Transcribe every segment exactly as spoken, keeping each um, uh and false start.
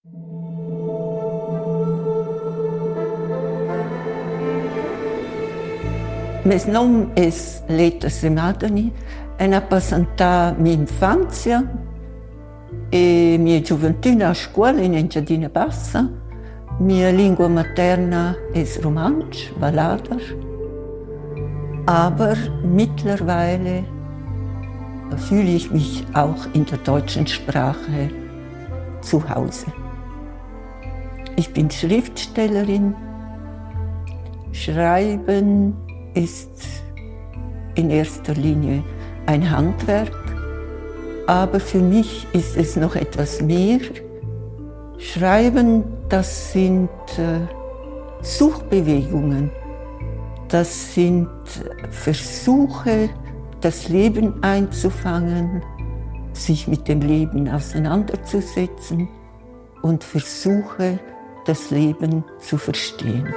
Mes nom es Leta Semadeni, en appasantà mia infanzia e mia gioventù a scuola in Engiadina Bassa. Mia lingua materna ist Romansch, Valader, aber mittlerweile fühle ich mich auch in der deutschen Sprache zu Hause. Ich bin Schriftstellerin. Schreiben ist in erster Linie ein Handwerk, aber für mich ist es noch etwas mehr. Schreiben, das sind äh, Suchbewegungen, das sind Versuche, das Leben einzufangen, sich mit dem Leben auseinanderzusetzen und Versuche, das Leben zu verstehen.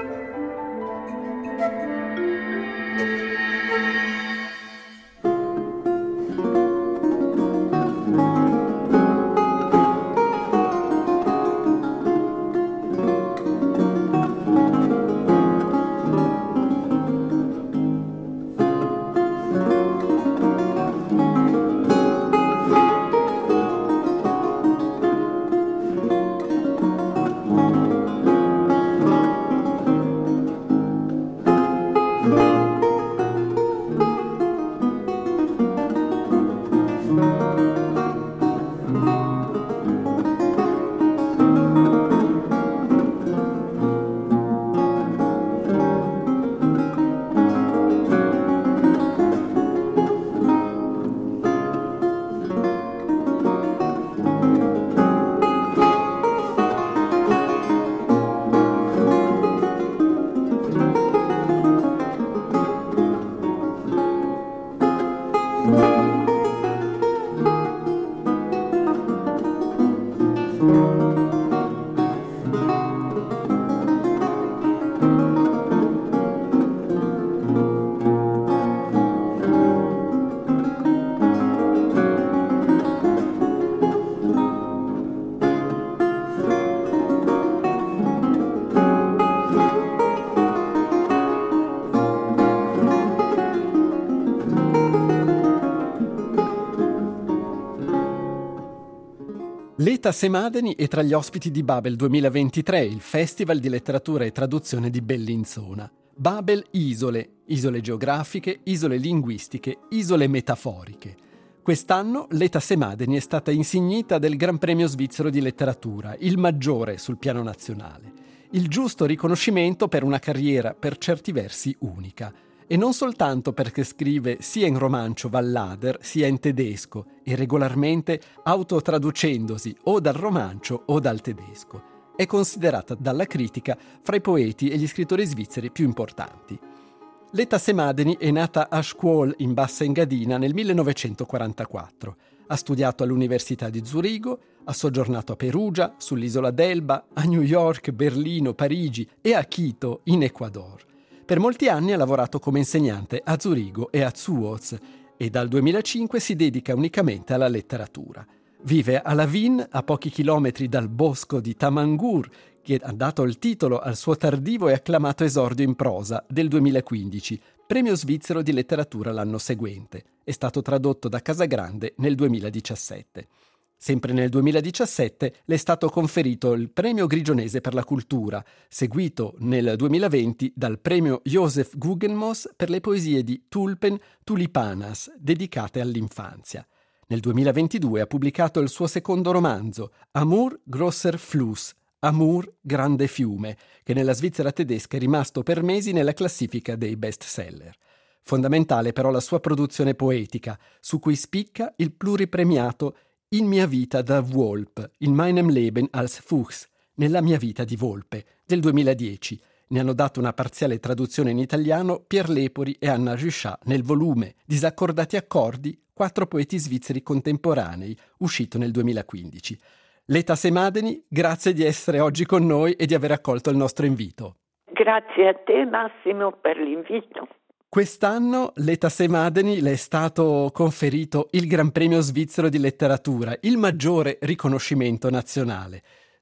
Leta Semadeni è tra gli ospiti di Babel duemilaventitré, il Festival di letteratura e traduzione di Bellinzona. Babel isole, isole geografiche, isole linguistiche, isole metaforiche. Quest'anno Leta Semadeni è stata insignita del Gran Premio Svizzero di Letteratura, il maggiore sul piano nazionale. Il giusto riconoscimento per una carriera per certi versi unica. E non soltanto perché scrive sia in romancio Vallader sia in tedesco e regolarmente autotraducendosi o dal romancio o dal tedesco. È considerata dalla critica fra i poeti e gli scrittori svizzeri più importanti. Leta Semadeni è nata a Scuol in Bassa Engadina nel millenovecentoquarantaquattro. Ha studiato all'Università di Zurigo, ha soggiornato a Perugia, sull'isola d'Elba, a New York, Berlino, Parigi e a Quito in Ecuador. Per molti anni ha lavorato come insegnante a Zurigo e a Zuoz e dal duemilacinque si dedica unicamente alla letteratura. Vive a Lavin, a pochi chilometri dal bosco di Tamangur, che ha dato il titolo al suo tardivo e acclamato esordio in prosa del duemilaquindici, premio svizzero di letteratura l'anno seguente. È stato tradotto da Casagrande nel duemiladiciassette. Sempre nel duemiladiciassette le è stato conferito il premio Grigionese per la cultura, seguito nel duemilaventi dal premio Joseph Guggenmoos per le poesie di Tulpen Tulipanas, dedicate all'infanzia. Nel duemilaventidue ha pubblicato il suo secondo romanzo, Amur grosser Fluss, Amur grande fiume, che nella Svizzera tedesca è rimasto per mesi nella classifica dei bestseller. Fondamentale però la sua produzione poetica, su cui spicca il pluripremiato In mia vita da Wolp, in meinem Leben als Fuchs, nella mia vita di volpe, del duemiladieci. Ne hanno dato una parziale traduzione in italiano Pier Lepori e Anna Juchat nel volume Disaccordati accordi, quattro poeti svizzeri contemporanei, uscito nel duemilaquindici. Leta Semadeni, grazie di essere oggi con noi e di aver accolto il nostro invito. Grazie a te Massimo per l'invito. Quest'anno Leta Semadeni le è stato conferito il Gran Premio Svizzero di Letteratura, il maggiore riconoscimento nazionale.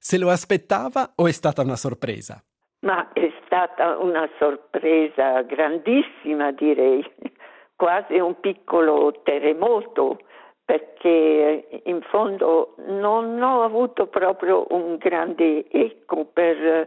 Se lo aspettava o è stata una sorpresa? Ma è stata una sorpresa grandissima, direi, quasi un piccolo terremoto, perché in fondo non ho avuto proprio un grande eco per,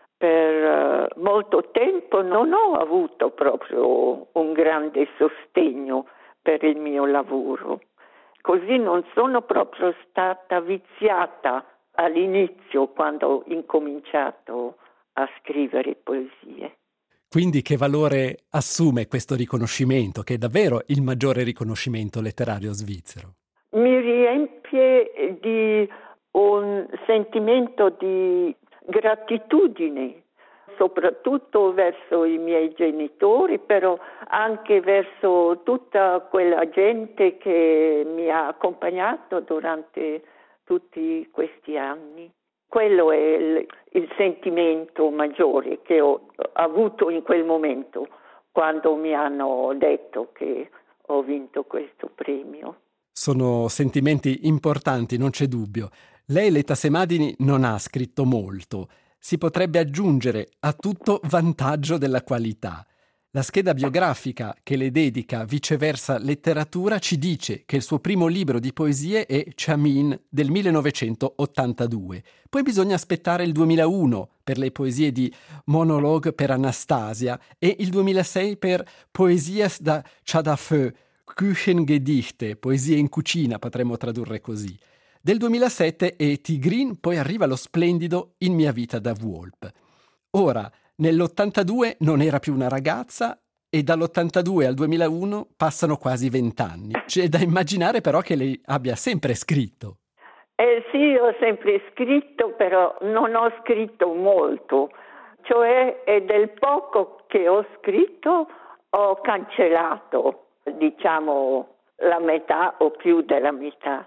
per molto tempo, non ho avuto proprio un grande sostegno per il mio lavoro. Così non sono proprio stata viziata all'inizio quando ho incominciato a scrivere poesie. Quindi che valore assume questo riconoscimento, che è davvero il maggiore riconoscimento letterario svizzero? Mi riempie di un sentimento di gratitudine, soprattutto verso i miei genitori, però anche verso tutta quella gente che mi ha accompagnato durante tutti questi anni. Quello è il, il sentimento maggiore che ho avuto in quel momento, quando mi hanno detto che ho vinto questo premio. Sono sentimenti importanti, non c'è dubbio. Lei, Letta Semadini, non ha scritto molto. Si potrebbe aggiungere a tutto vantaggio della qualità. La scheda biografica che le dedica Viceversa Letteratura ci dice che il suo primo libro di poesie è Chamin del millenovecentottantadue. Poi bisogna aspettare il duemilauno per le poesie di Monologue per Anastasia e il duemilasei per Poesias da Chadafeu, Küchengedichte, poesie in cucina, potremmo tradurre così. Del duemilasette è Tigrin, poi arriva lo splendido In mia vita da Volpe. Ora, nell'ottantadue non era più una ragazza e dall'ottantadue al duemilauno passano quasi vent'anni. C'è da immaginare però che lei abbia sempre scritto. Eh sì, ho sempre scritto, però non ho scritto molto. Cioè, è del poco che ho scritto, ho cancellato, diciamo, la metà o più della metà.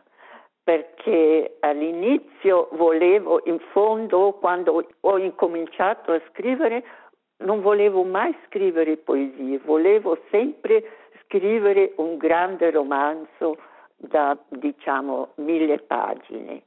Perché all'inizio volevo, in fondo, quando ho incominciato a scrivere, non volevo mai scrivere poesie, volevo sempre scrivere un grande romanzo da, diciamo, mille pagine.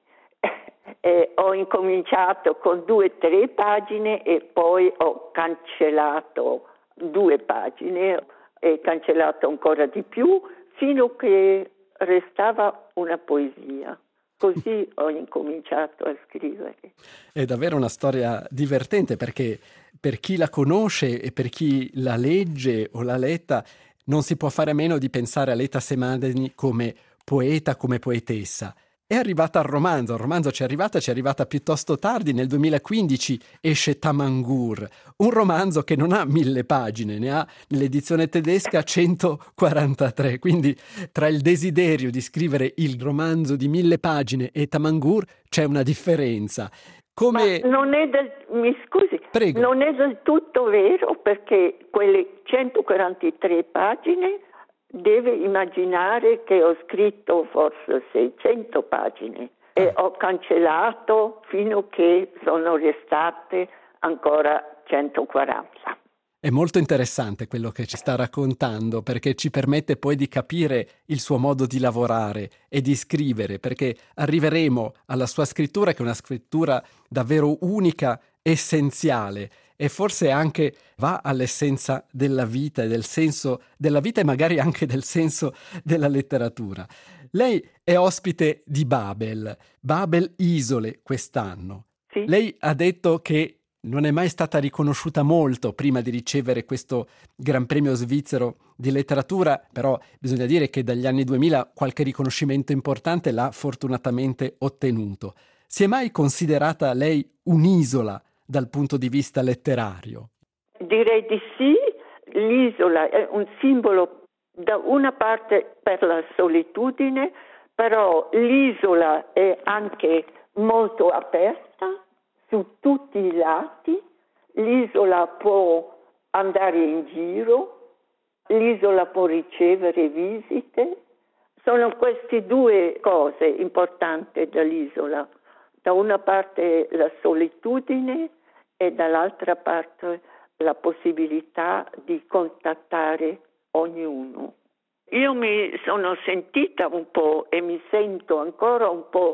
E ho incominciato con due o tre pagine e poi ho cancellato due pagine e cancellato ancora di più fino a che restava una poesia. Così ho incominciato a scrivere. È davvero una storia divertente perché per chi la conosce e per chi la legge o l'ha letta non si può fare a meno di pensare a Letta Semadini come poeta, come poetessa. È arrivata al romanzo, il romanzo ci è arrivata, ci è arrivata piuttosto tardi, nel duemilaquindici esce Tamangur, un romanzo che non ha mille pagine, ne ha nell'edizione tedesca centoquarantatré, quindi tra il desiderio di scrivere il romanzo di mille pagine e Tamangur c'è una differenza. Come... Ma non è del, mi scusi, Prego. Non è del tutto vero, perché quelle centoquarantatré pagine deve immaginare che ho scritto forse seicento pagine e ah. ho cancellato fino a che sono restate ancora centoquaranta. È molto interessante quello che ci sta raccontando, perché ci permette poi di capire il suo modo di lavorare e di scrivere, perché arriveremo alla sua scrittura, che è una scrittura davvero unica, essenziale, e forse anche va all'essenza della vita e del senso della vita e magari anche del senso della letteratura. Lei è ospite di Babel, Babel Isole quest'anno. Sì. Lei ha detto che non è mai stata riconosciuta molto prima di ricevere questo Gran Premio svizzero di letteratura, però bisogna dire che dagli anni duemila qualche riconoscimento importante l'ha fortunatamente ottenuto. Si è mai considerata lei un'isola dal punto di vista letterario? Direi di sì. L'isola è un simbolo da una parte per la solitudine, però l'isola è anche molto aperta su tutti i lati. L'isola può andare in giro, l'isola può ricevere visite. Sono queste due cose importanti dell'isola. Da una parte la solitudine e dall'altra parte la possibilità di contattare ognuno. Io mi sono sentita un po' e mi sento ancora un po'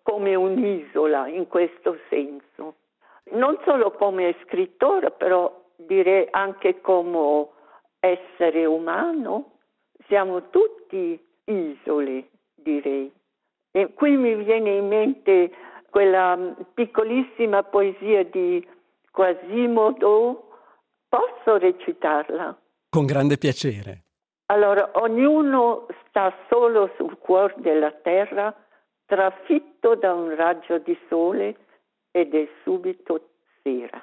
come un'isola in questo senso. Non solo come scrittore, però direi anche come essere umano, siamo tutti isole, direi. E qui mi viene in mente quella piccolissima poesia di Quasimodo. Posso recitarla? Con grande piacere. Allora, ognuno sta solo sul cuore della terra, trafitto da un raggio di sole ed è subito sera.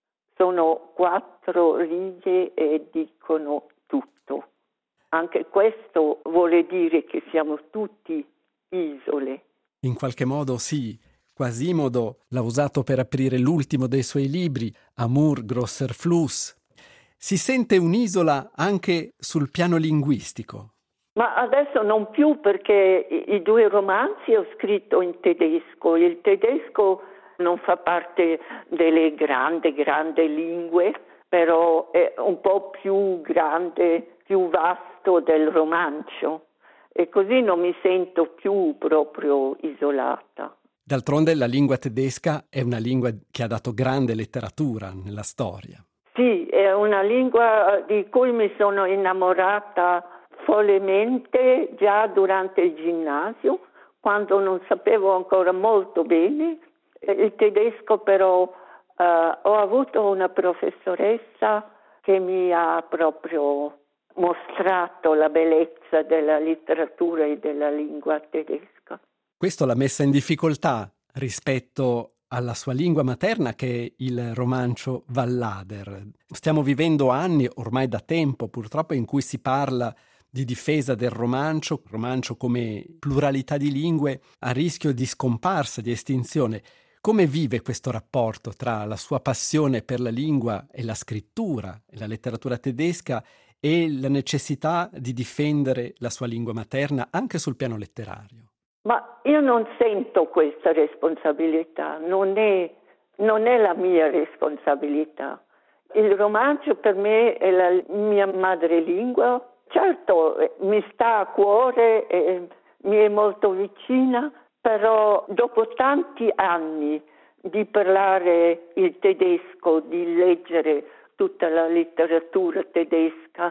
Sono quattro righe e dicono tutto. Anche questo vuole dire che siamo tutti isole. In qualche modo sì. Quasimodo l'ha usato per aprire l'ultimo dei suoi libri, Amour grosser Fluss. Si sente un'isola anche sul piano linguistico. Ma adesso non più, perché i, i due romanzi ho scritto in tedesco. Il tedesco non fa parte delle grandi, grandi lingue, però è un po' più grande, più vasto del romancio. E così non mi sento più proprio isolata. D'altronde la lingua tedesca è una lingua che ha dato grande letteratura nella storia. Sì, è una lingua di cui mi sono innamorata follemente già durante il ginnasio, quando non sapevo ancora molto bene. Il tedesco però eh, ho avuto una professoressa che mi ha proprio mostrato la bellezza della letteratura e della lingua tedesca. Questo l'ha messa in difficoltà rispetto alla sua lingua materna, che è il romancio Vallader. Stiamo vivendo anni, ormai da tempo purtroppo, in cui si parla di difesa del romancio, romancio come pluralità di lingue a rischio di scomparsa, di estinzione. Come vive questo rapporto tra la sua passione per la lingua e la scrittura e la letteratura tedesca e la necessità di difendere la sua lingua materna anche sul piano letterario? Ma io non sento questa responsabilità, non è, non è la mia responsabilità. Il romanzo per me è la mia madrelingua. Certo, mi sta a cuore, e mi è molto vicina, però dopo tanti anni di parlare il tedesco, di leggere tutta la letteratura tedesca,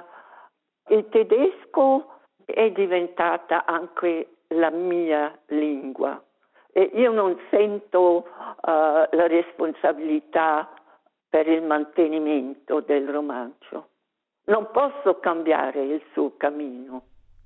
il tedesco è diventata anche la mia lingua e io non sento uh, la responsabilità per il mantenimento del romanzo. Non posso cambiare il suo cammino.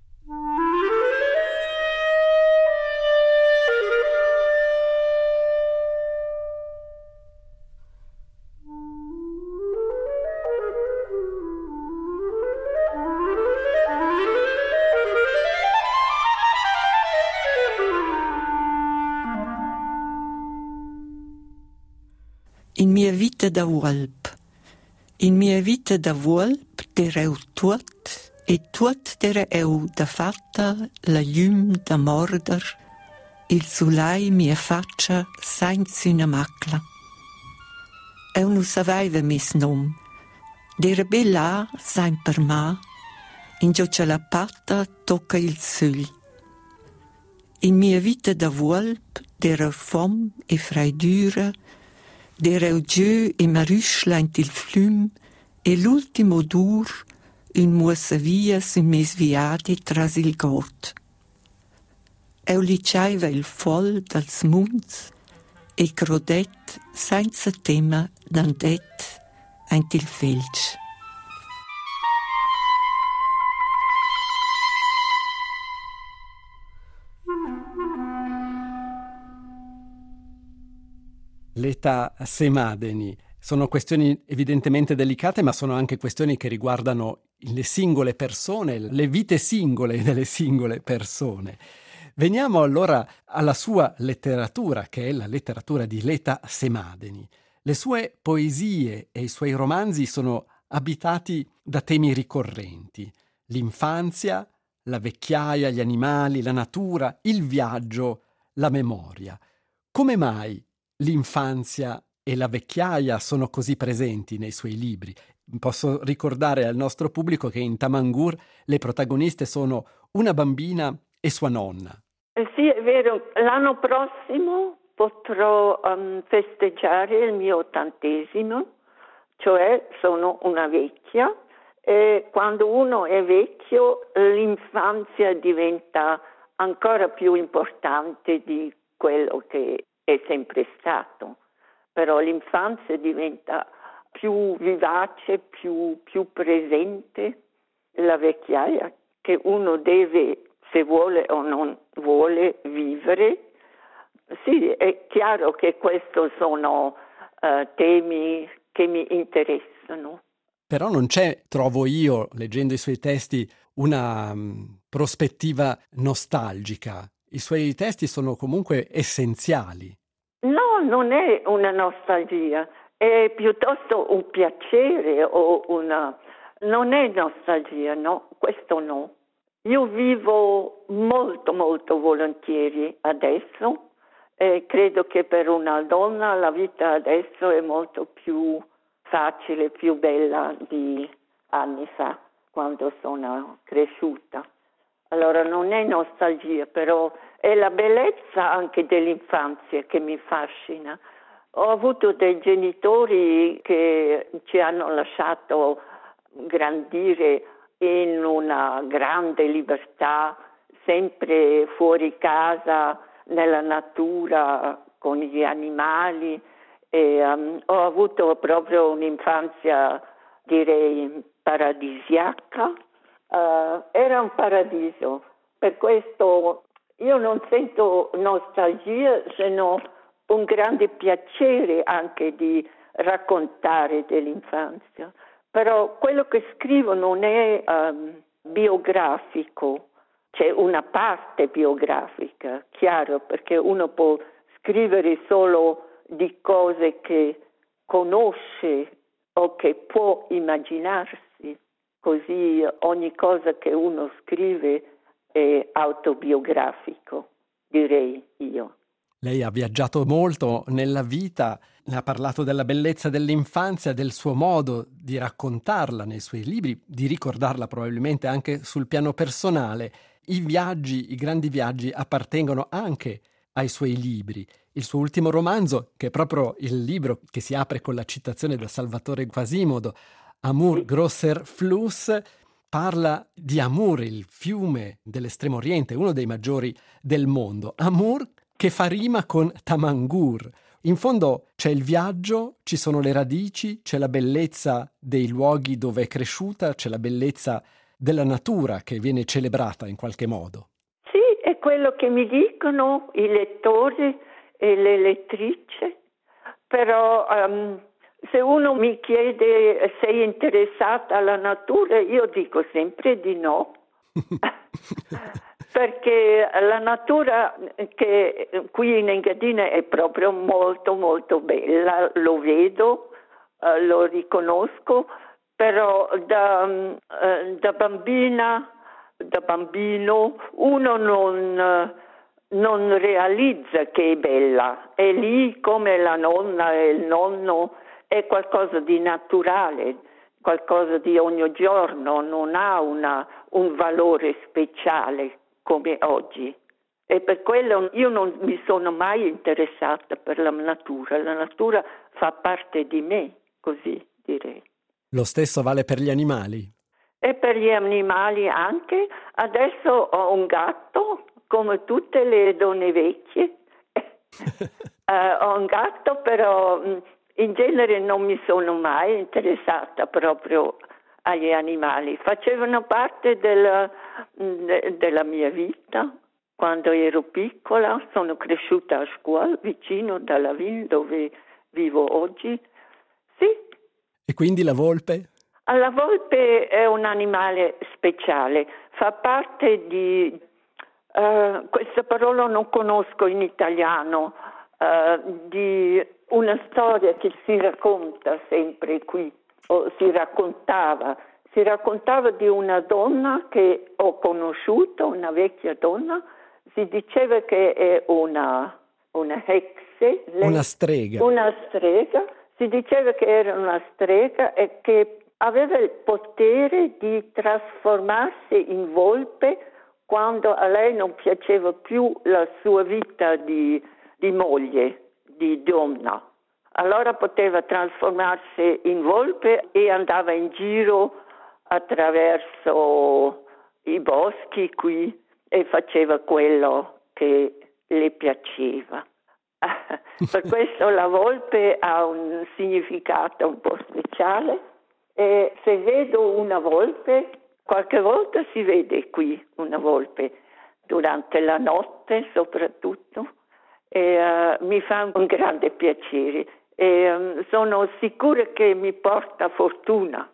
In mia vita da Volp. In mia vita da Volp dereu tuot, e tuot dereu da fatta la llum da morder, il sulai mia faccia senza una macla. Eu non savaiva mis nom, dera bella sein per ma, in gio che la patta tocca il sul. In mia vita da Volp dereu fom e freidura, dereu giù e marüschleint il flum, e l'ultimo dur un muossa via su mes viadi tras il gort. Eu licaiva il fol dals munds e crodet senza tema d'andet ent il felch. Leta Semadeni. Sono questioni evidentemente delicate, ma sono anche questioni che riguardano le singole persone, le vite singole delle singole persone. Veniamo allora alla sua letteratura, che è la letteratura di Leta Semadeni. Le sue poesie e i suoi romanzi sono abitati da temi ricorrenti: l'infanzia, la vecchiaia, gli animali, la natura, il viaggio, la memoria. Come mai l'infanzia e la vecchiaia sono così presenti nei suoi libri? Posso ricordare al nostro pubblico che in Tamangur le protagoniste sono una bambina e sua nonna. Sì, è vero, l'anno prossimo potrò um, festeggiare il mio ottantesimo, cioè sono una vecchia, e quando uno è vecchio l'infanzia diventa ancora più importante di quello che è sempre stato, però l'infanzia diventa più vivace, più, più presente, la vecchiaia che uno deve, se vuole o non vuole, vivere. Sì, è chiaro che questi sono uh, temi che mi interessano. Però non c'è, trovo io, leggendo i suoi testi, una um, prospettiva nostalgica. I suoi testi sono comunque essenziali. No, non è una nostalgia, è piuttosto un piacere o una... Non è nostalgia, no, questo no. Io vivo molto, molto volentieri adesso e credo che per una donna la vita adesso è molto più facile, più bella di anni fa, quando sono cresciuta. Allora non è nostalgia, però è la bellezza anche dell'infanzia che mi fascina. Ho avuto dei genitori che ci hanno lasciato grandire in una grande libertà, sempre fuori casa, nella natura, con gli animali. E, um, ho avuto proprio un'infanzia, direi, paradisiaca. Uh, era un paradiso, per questo io non sento nostalgia, se no un grande piacere anche di raccontare dell'infanzia. Però quello che scrivo non è um, biografico, c'è una parte biografica, chiaro, perché uno può scrivere solo di cose che conosce o che può immaginarsi, così ogni cosa che uno scrive è autobiografico, direi io. Lei ha viaggiato molto nella vita, ne ha parlato della bellezza dell'infanzia, del suo modo di raccontarla nei suoi libri, di ricordarla probabilmente anche sul piano personale. I viaggi, i grandi viaggi appartengono anche ai suoi libri. Il suo ultimo romanzo, che è proprio il libro che si apre con la citazione da Salvatore Quasimodo, Amour grosser Fluss, parla di Amur, il fiume dell'Estremo Oriente, uno dei maggiori del mondo. Amur che fa rima con Tamangur. In fondo c'è il viaggio, ci sono le radici, c'è la bellezza dei luoghi dove è cresciuta, c'è la bellezza della natura che viene celebrata in qualche modo. Sì, è quello che mi dicono i lettori e le lettrici, però um, se uno mi chiede sei interessata alla natura, io dico sempre di no. Perché la natura che qui in Engadina è proprio molto molto bella, lo vedo, eh, lo riconosco, però da, eh, da bambina, da bambino uno non, non realizza che è bella, è lì come la nonna e il nonno, è qualcosa di naturale, qualcosa di ogni giorno, non ha una, un valore speciale come oggi. E per quello io non mi sono mai interessata per la natura. La natura fa parte di me, così direi. Lo stesso vale per gli animali? E per gli animali anche. Adesso ho un gatto, come tutte le donne vecchie. uh, ho un gatto, però in genere non mi sono mai interessata proprio agli animali. Facevano parte della, de, della mia vita. Quando ero piccola sono cresciuta a scuola, vicino dalla villa dove vivo oggi. Sì. E quindi la volpe? La volpe è un animale speciale, fa parte di... Uh, questa parola non conosco in italiano, uh, di una storia che si racconta sempre qui. O si raccontava, si raccontava di una donna che ho conosciuto, una vecchia donna, si diceva che è una, una hexe. Una strega. Una strega, si diceva che era una strega e che aveva il potere di trasformarsi in volpe quando a lei non piaceva più la sua vita di, di moglie, di donna. Allora poteva trasformarsi in volpe e andava in giro attraverso i boschi qui e faceva quello che le piaceva. Per questo la volpe ha un significato un po' speciale e se vedo una volpe, qualche volta si vede qui una volpe, durante la notte soprattutto, e uh, mi fa un grande piacere e um, sono sicura che mi porta fortuna.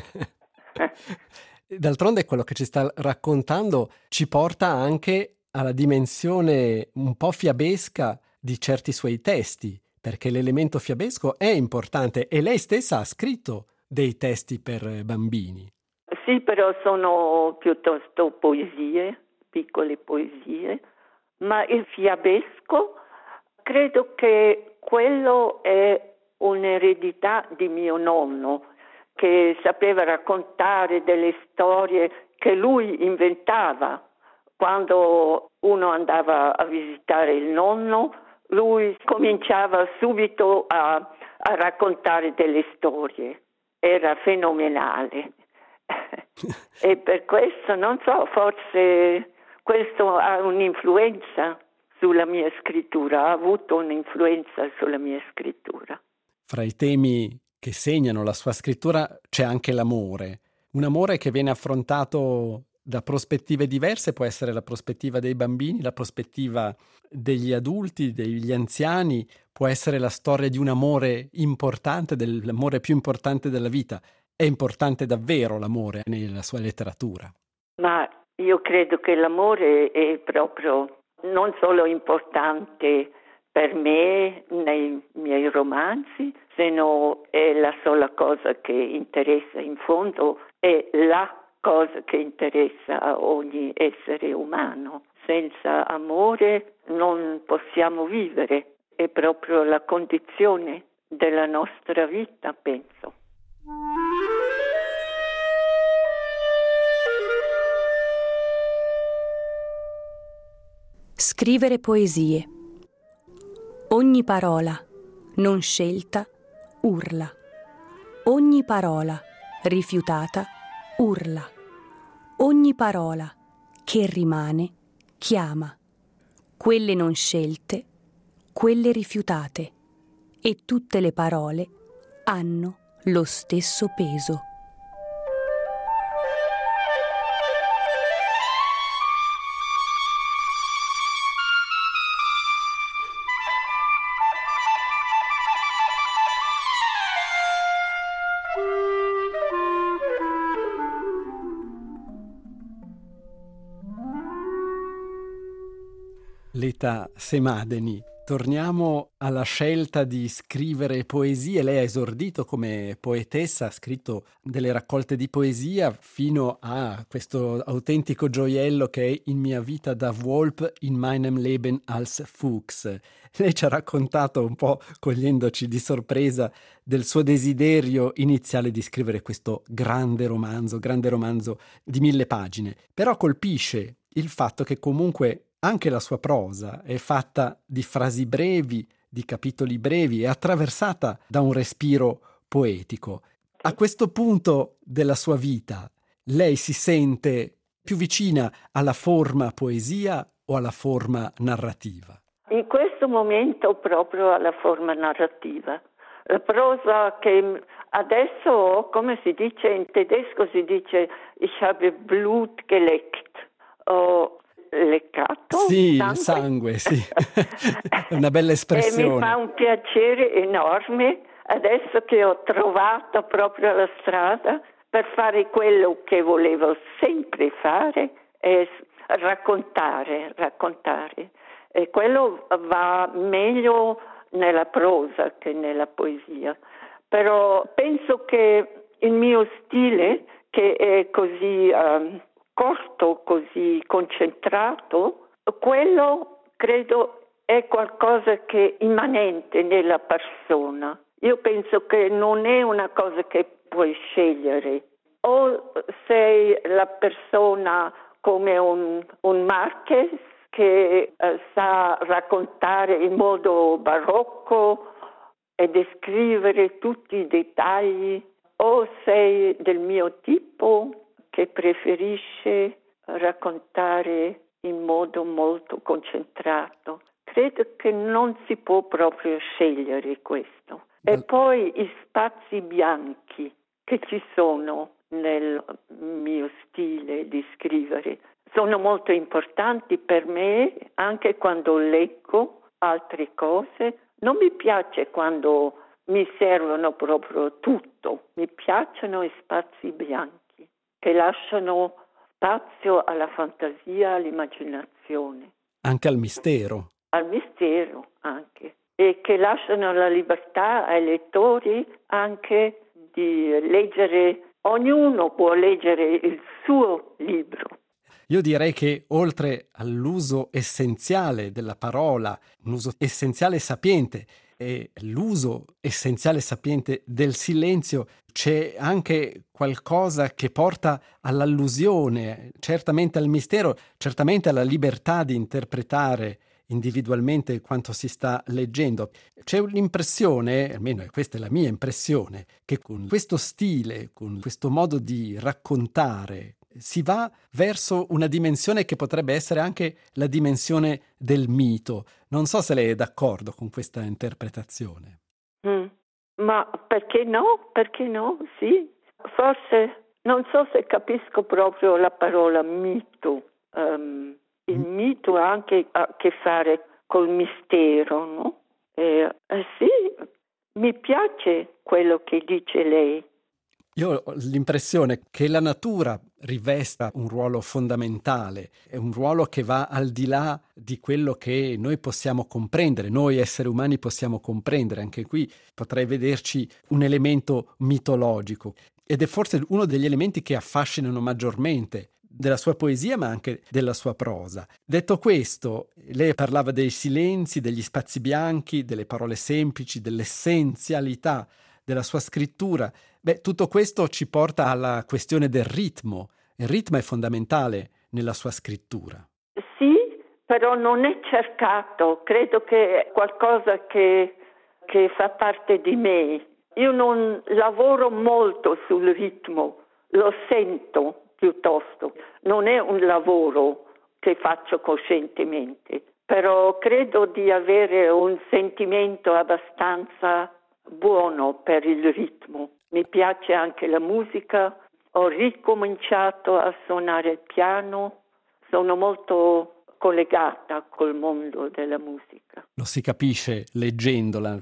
D'altronde quello che ci sta raccontando ci porta anche alla dimensione un po' fiabesca di certi suoi testi, perché l'elemento fiabesco è importante e lei stessa ha scritto dei testi per bambini. Sì, però sono piuttosto poesie, piccole poesie, ma il fiabesco credo che quello è un'eredità di mio nonno, che sapeva raccontare delle storie che lui inventava. Quando uno andava a visitare il nonno, lui cominciava subito a, a raccontare delle storie. Era fenomenale. E per questo, non so, forse questo ha un'influenza sulla mia scrittura, ha avuto un'influenza sulla mia scrittura. Fra i temi che segnano la sua scrittura c'è anche l'amore, un amore che viene affrontato da prospettive diverse, può essere la prospettiva dei bambini, la prospettiva degli adulti, degli anziani, può essere la storia di un amore importante, dell'amore più importante della vita. È importante davvero l'amore nella sua letteratura. Ma io credo che l'amore è proprio non solo importante per me nei miei romanzi, se no è la sola cosa che interessa in fondo, è la cosa che interessa a ogni essere umano. Senza amore non possiamo vivere, è proprio la condizione della nostra vita, penso. Scrivere poesie. Ogni parola non scelta urla. Ogni parola rifiutata urla. Ogni parola che rimane chiama. Quelle non scelte, quelle rifiutate. E tutte le parole hanno lo stesso peso. Leta Semadeni, torniamo alla scelta di scrivere poesie. Lei ha esordito come poetessa, ha scritto delle raccolte di poesia fino a questo autentico gioiello che è In mia vita da Wolp in meinem Leben als Fuchs. Lei ci ha raccontato un po', cogliendoci di sorpresa, del suo desiderio iniziale di scrivere questo grande romanzo, grande romanzo di mille pagine. Però colpisce il fatto che comunque anche la sua prosa è fatta di frasi brevi, di capitoli brevi, è attraversata da un respiro poetico. A questo punto della sua vita, lei si sente più vicina alla forma poesia o alla forma narrativa? In questo momento proprio alla forma narrativa. La prosa che adesso ho, come si dice in tedesco, si dice ich habe Blut geleckt. Ho leccato sì, sangue, sangue sì. È una bella espressione. E mi fa un piacere enorme adesso che ho trovato proprio la strada per fare quello che volevo sempre fare, è raccontare, raccontare. E quello va meglio nella prosa che nella poesia. Però penso che il mio stile, che è così um, corto, così concentrato, quello credo è qualcosa che è immanente nella persona. Io penso che non è una cosa che puoi scegliere. O sei la persona come un, un Marquez che eh, sa raccontare in modo barocco e descrivere tutti i dettagli, o sei del mio tipo che preferisce raccontare in modo molto concentrato. Credo che non si può proprio scegliere questo. E poi i spazi bianchi che ci sono nel mio stile di scrivere sono molto importanti per me, anche quando leggo altre cose. Non mi piace quando mi servono proprio tutto, mi piacciono i spazi bianchi che lasciano spazio alla fantasia, all'immaginazione. Anche al mistero. Al mistero anche, e che lasciano la libertà ai lettori anche di leggere, ognuno può leggere il suo libro. Io direi che oltre all'uso essenziale della parola, un uso essenziale e sapiente, e l'uso essenziale e sapiente del silenzio, c'è anche qualcosa che porta all'allusione, certamente al mistero, certamente alla libertà di interpretare individualmente quanto si sta leggendo. C'è un'impressione, almeno questa è la mia impressione, che con questo stile, con questo modo di raccontare, si va verso una dimensione che potrebbe essere anche la dimensione del mito. Non so se lei è d'accordo con questa interpretazione. Mm. Ma perché no? Perché no? Sì. Forse non so se capisco proprio la parola mito. Um, il mm. mito ha anche a che fare col mistero, no? E, eh, sì, mi piace quello che dice lei. Io ho l'impressione che la natura rivesta un ruolo fondamentale, è un ruolo che va al di là di quello che noi possiamo comprendere, noi esseri umani possiamo comprendere. Anche qui potrei vederci un elemento mitologico ed è forse uno degli elementi che affascinano maggiormente della sua poesia ma anche della sua prosa. Detto questo, lei parlava dei silenzi, degli spazi bianchi, delle parole semplici, dell'essenzialità della sua scrittura. Beh, tutto questo ci porta alla questione del ritmo. Il ritmo è fondamentale nella sua scrittura. Sì, però non è cercato. Credo che è qualcosa che, che fa parte di me. Io non lavoro molto sul ritmo, lo sento piuttosto. Non è un lavoro che faccio coscientemente, però credo di avere un sentimento abbastanza buono per il ritmo. Mi piace anche la musica, ho ricominciato a suonare il piano, sono molto collegata col mondo della musica. Lo si capisce leggendola.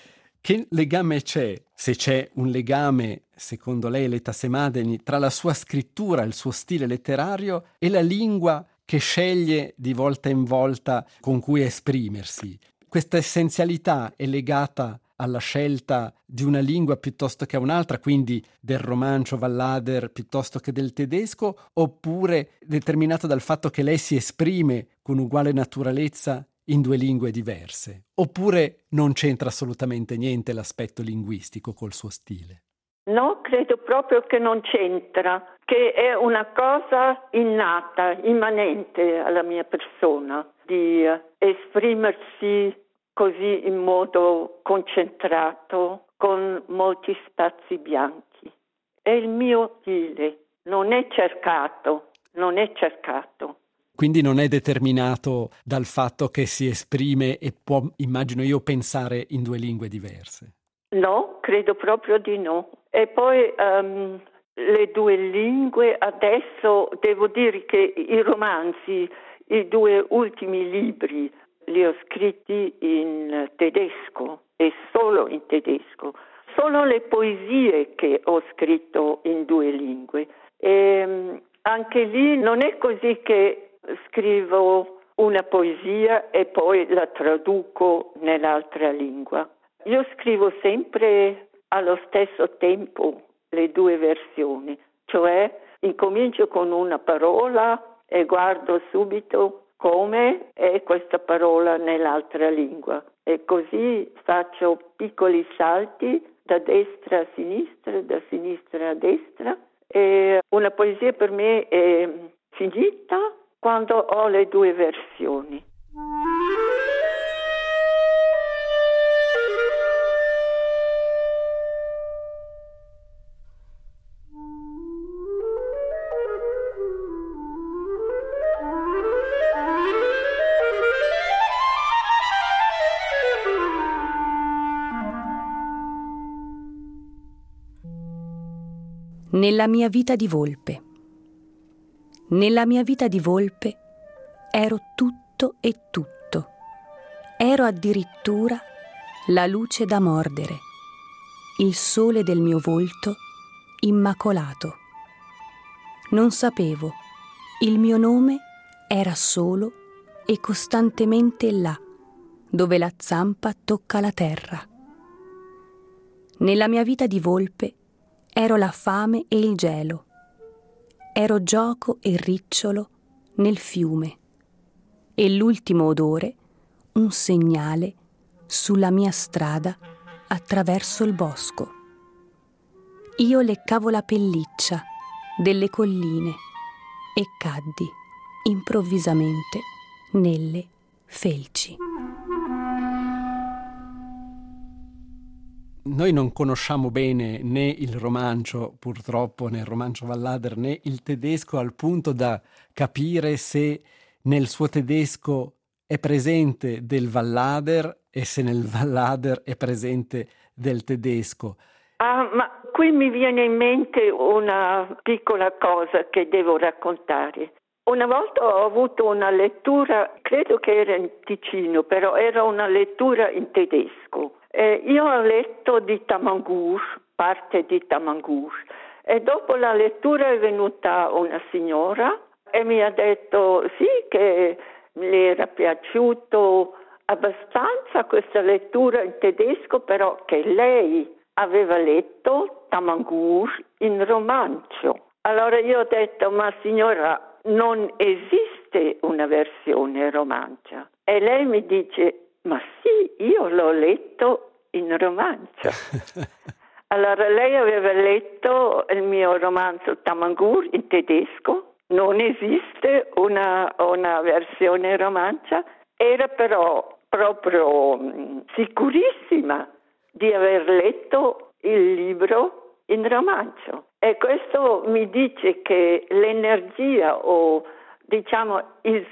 Che legame c'è, se c'è un legame, secondo lei, Leta Semadeni, tra la sua scrittura, il suo stile letterario e la lingua che sceglie di volta in volta con cui esprimersi? Questa essenzialità è legata alla scelta di una lingua piuttosto che a un'altra, quindi del romancio Vallader piuttosto che del tedesco, oppure determinata dal fatto che lei si esprime con uguale naturalezza in due lingue diverse, oppure non c'entra assolutamente niente l'aspetto linguistico col suo stile? No, credo proprio che non c'entra, che è una cosa innata, immanente alla mia persona, di esprimersi così in modo concentrato, con molti spazi bianchi. È il mio stile, non è cercato, non è cercato. Quindi non è determinato dal fatto che si esprime e può, immagino io, pensare in due lingue diverse. No, credo proprio di no. E poi um, le due lingue, adesso devo dire che i romanzi, i due ultimi libri, li ho scritti in tedesco e solo in tedesco. Sono le poesie che ho scritto in due lingue. E anche lì non è così che scrivo una poesia e poi la traduco nell'altra lingua. Io scrivo sempre allo stesso tempo le due versioni, cioè incomincio con una parola e guardo subito come è questa parola nell'altra lingua e così faccio piccoli salti da destra a sinistra, da sinistra a destra e una poesia per me è finita quando ho le due versioni. Nella mia vita di volpe. Nella mia vita di volpe ero tutto e tutto. Ero addirittura la luce da mordere, il sole del mio volto immacolato. Non sapevo, il mio nome era solo e costantemente là, dove la zampa tocca la terra. Nella mia vita di volpe ero la fame e il gelo. Ero gioco e ricciolo nel fiume. E l'ultimo odore, un segnale sulla mia strada attraverso il bosco. Io leccavo la pelliccia delle colline e caddi improvvisamente nelle felci. Noi non conosciamo bene né il romancio, purtroppo, né il romancio Vallader, né il tedesco, al punto da capire se nel suo tedesco è presente del Vallader e se nel Vallader è presente del tedesco. Ah, ma qui mi viene in mente una piccola cosa che devo raccontare. Una volta ho avuto una lettura, credo che era in Ticino, però era una lettura in tedesco. Eh, io ho letto di Tamangur, parte di Tamangur, e dopo la lettura è venuta una signora e mi ha detto sì che le era piaciuto abbastanza questa lettura in tedesco, però che lei aveva letto Tamangur in romancio. Allora io ho detto, ma signora, non esiste una versione romancia? E lei mi dice, ma sì, io l'ho letto in romanzo. Allora lei aveva letto il mio romanzo Tamangur in tedesco, non esiste una, una versione romancia, era però proprio mh, sicurissima di aver letto il libro in romanzo. E questo mi dice che l'energia o diciamo il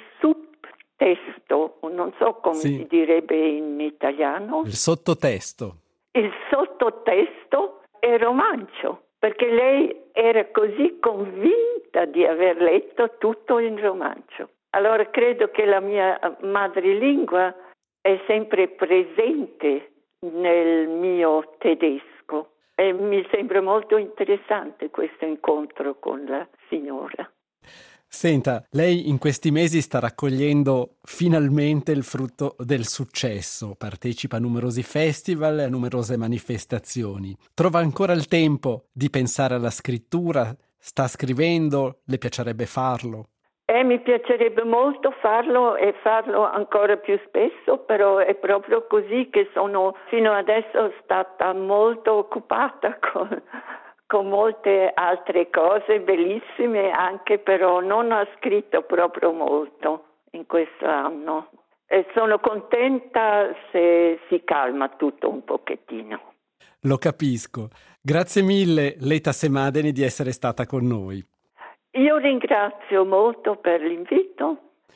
subtesto, non so come sì. si direbbe in italiano. Il sottotesto. Il sottotesto è romancio, perché lei era così convinta di aver letto tutto in romancio. Allora credo che la mia madrelingua è sempre presente nel mio tedesco e mi sembra molto interessante questo incontro con la signora. Senta, lei in questi mesi sta raccogliendo finalmente il frutto del successo, partecipa a numerosi festival e a numerose manifestazioni. Trova ancora il tempo di pensare alla scrittura? Sta scrivendo? Le piacerebbe farlo? Eh, mi piacerebbe molto farlo e farlo ancora più spesso, però è proprio così che sono fino adesso stata molto occupata con, con molte altre cose bellissime, anche però non ho scritto proprio molto in questo anno. E sono contenta se si calma tutto un pochettino. Lo capisco. Grazie mille, Leta Semadeni, di essere stata con noi. Io ringrazio molto per l'invito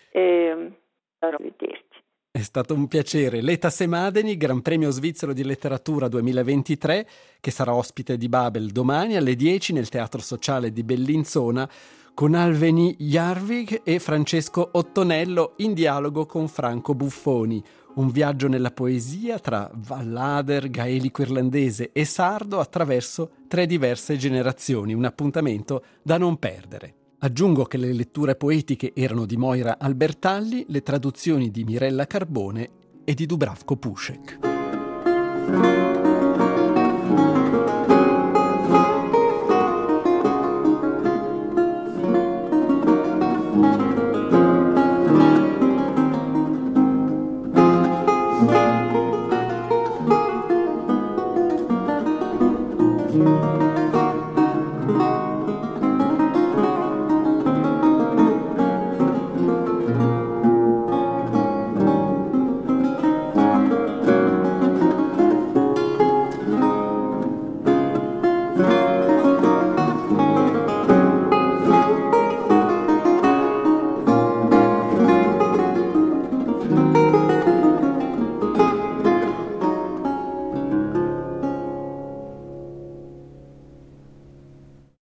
e arrivederci. È stato un piacere. Leta Semadeni, Gran Premio Svizzero di Letteratura duemilaventitré, che sarà ospite di Babel domani alle dieci nel Teatro Sociale di Bellinzona, con Alveni Jarvik e Francesco Ottonello in dialogo con Franco Buffoni. Un viaggio nella poesia tra Vallader, gaelico irlandese e sardo attraverso tre diverse generazioni, un appuntamento da non perdere. Aggiungo che le letture poetiche erano di Moira Albertalli, le traduzioni di Mirella Carbone e di Dubravko Pušek. Thank you.